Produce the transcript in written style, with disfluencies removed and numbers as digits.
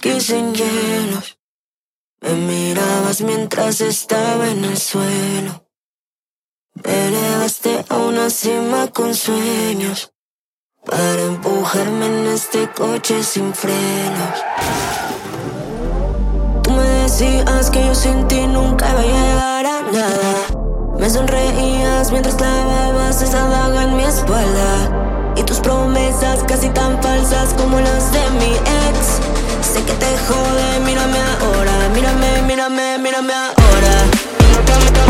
whisky sin hielos. Me mirabas mientras estaba en el suelo. Me elevaste a una cima con sueños para empujarme en este coche sin frenos. Tú me decías que yo sin ti nunca iba a llegar a nada. Me sonreías mientras clavabas esa daga en mi espalda. Y tus promesas casi tan falsas como las de mi ex. Sé que te jode, mírame ahora. Mírame ahora.